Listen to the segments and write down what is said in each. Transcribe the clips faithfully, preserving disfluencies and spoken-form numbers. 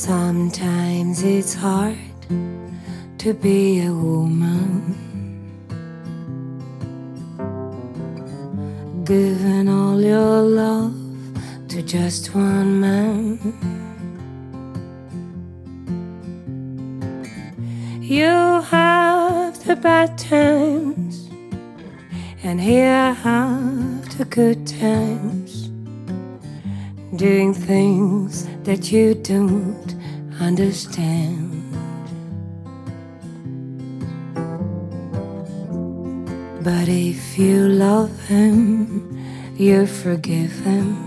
Sometimes it's hard to be a woman, giving all your love to just one man. You have the bad times, and here have the good times, doing things that you don't understand. But if you love him, you forgive him,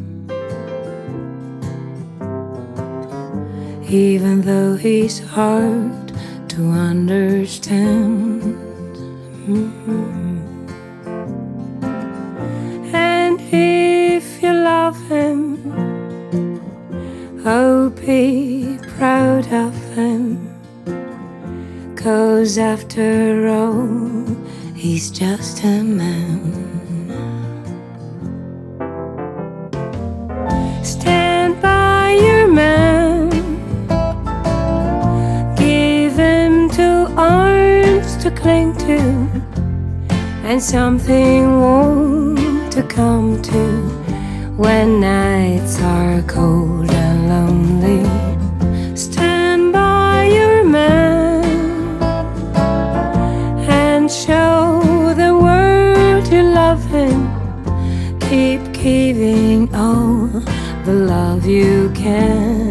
even though he's hard to understand. Mm-hmm. And if you love him, oh, be proud of him, 'cause after all, he's just a man. Stand by your man, give him two arms to cling to, and something warm to come to when nights are cold and lonely. Stand by your man and show the world you love him. Keep giving all the love you can.